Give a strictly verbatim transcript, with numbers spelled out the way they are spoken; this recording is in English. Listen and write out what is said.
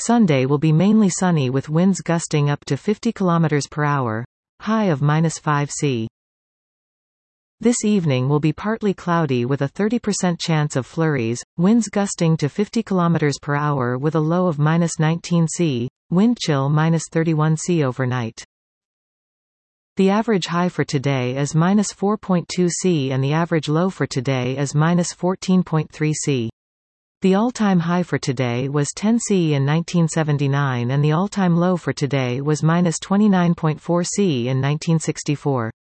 Sunday will be mainly sunny with winds gusting up to fifty kilometers per hour. High of minus five Celsius. This evening will be partly cloudy with a thirty percent chance of flurries, winds gusting to fifty kilometers per hour with a low of minus nineteen Celsius, wind chill minus thirty-one Celsius overnight. The average high for today is minus four point two Celsius and the average low for today is minus fourteen point three Celsius. The all-time high for today was ten Celsius in nineteen seventy-nine and the all-time low for today was minus twenty-nine point four Celsius in nineteen sixty-four.